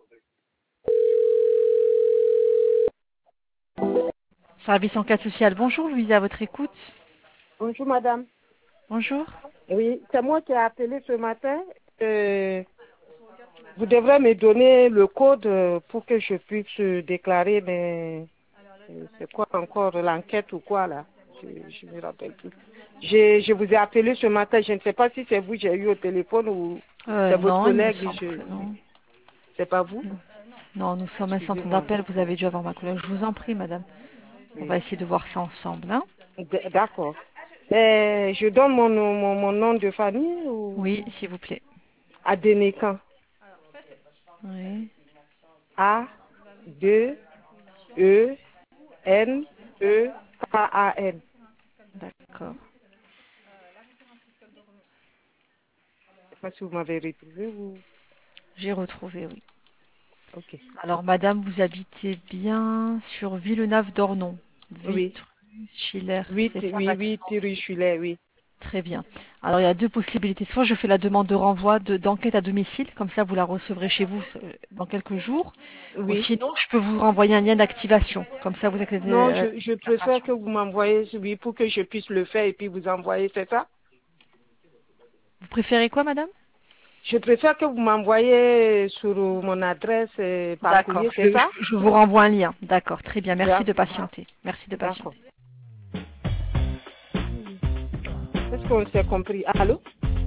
Service enquête sociale, bonjour, Louise, à votre écoute. Bonjour madame. Bonjour. Oui, c'est moi qui ai appelé ce matin. Vous devrez me donner le code pour que je puisse déclarer, mais c'est quoi encore l'enquête ou quoi là? Je ne me rappelle plus. Je vous ai appelé ce matin, je ne sais pas si c'est vous que j'ai eu au téléphone ou c'est votre Non, il me collègue, semble que non. c'est pas vous? Non, nous sommes un centre Excusez-moi. d'appel, vous avez dû avoir ma collègue. Je vous en prie, madame. On Oui. va essayer de voir ça ensemble, hein. D'accord. Je donne mon nom de famille ou Oui, s'il vous plaît. Adénécan. Oui, A, 2, E, N, E, K, A, N. d'accord. Je sais pas si vous m'avez retrouvé ou... J'ai retrouvé, oui. Ok. Alors, madame, vous habitez bien sur Villeneuve-d'Ornon. Oui. 8 rue Schiller, 8, c'est ça, oui, bâtiment. 8, Richulet, oui. Très bien. Alors, il y a deux possibilités. Soit je fais la demande de renvoi d'enquête à domicile, comme ça vous la recevrez chez vous dans quelques jours. Ou Oui. sinon, je peux vous renvoyer un lien d'activation. Comme ça, vous accédez Non, à la je préfère déclaration. que vous m'envoyez, oui, pour que je puisse le faire et puis vous envoyer, c'est ça? Vous préférez quoi, madame? Je préfère que vous m'envoyez sur mon adresse par D'accord. courrier, c'est ça? Je vous renvoie un lien. D'accord. Très bien. Merci D'ac- de patienter. Merci de D'accord. patienter. Est-ce qu'on s'est compris? Allô?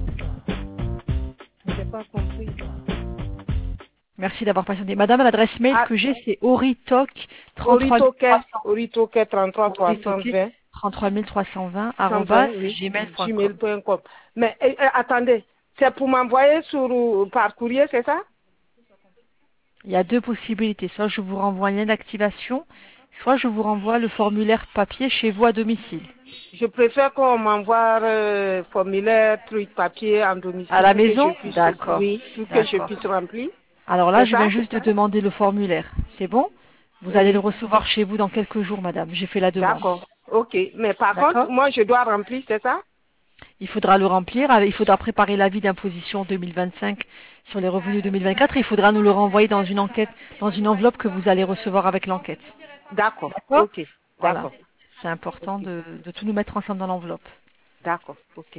Je n'ai pas compris. Merci d'avoir patienté. Madame, l'adresse mail Ah, que j'ai, c'est oritoc 33 Oritoquet, 300. Oritoquet 33 Oritoc 320. 33 320 120, oui, gmail.com. gmail.com. Mais attendez, c'est pour m'envoyer par courrier, c'est ça? Il y a deux possibilités. Soit je vous renvoie un lien d'activation, soit je vous renvoie le formulaire papier chez vous à domicile. Je préfère qu'on m'envoie formulaire, truc papier en À domicile la pour que je maison? puisse, D'accord. oui, pour que je D'accord. puisse remplir. Alors là, C'est je viens ça? juste de demander le formulaire. C'est bon? Vous allez le Oui, recevoir chez vous dans quelques jours, madame. J'ai fait la demande. d'accord. Ok. Mais par contre, D'accord? moi, je dois remplir, c'est ça? Il faudra le remplir. Il faudra préparer l'avis d'imposition 2025 sur les revenus 2024. Il faudra nous le renvoyer dans une enquête, dans une enveloppe que vous allez recevoir avec l'enquête. D'accord. D'accord? Ok. Voilà. D'accord. C'est important Ok. de tout nous mettre ensemble dans l'enveloppe. D'accord. Ok.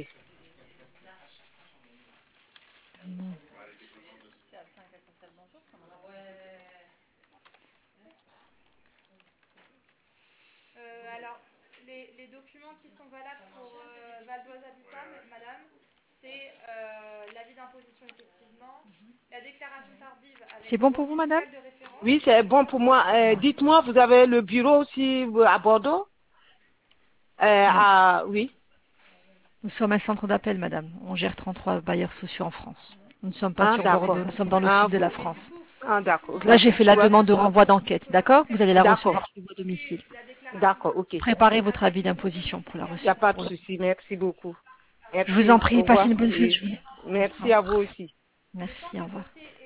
C'est bon pour vous, madame? Oui, c'est bon pour moi. Dites-moi, vous avez le bureau aussi à Bordeaux? Non. Oui. Nous sommes un centre d'appel, madame. On gère 33 bailleurs sociaux en France. Nous ne sommes pas Ah, sur d'accord. Bordeaux, nous sommes dans le Ah, sud de la France. d'accord. Donc là, j'ai fait la Ouais. demande de renvoi d'enquête, d'accord? Vous allez la D'accord. recevoir chez vous à domicile. D'accord, ok. Il Préparez votre avis d'imposition pour la n'y a pas de recevoir. souci. Merci beaucoup. Je vous en Merci. Au prie, passez revoir. une bonne fin de Oui. journée. Au Merci à revoir. vous aussi. Merci, au revoir.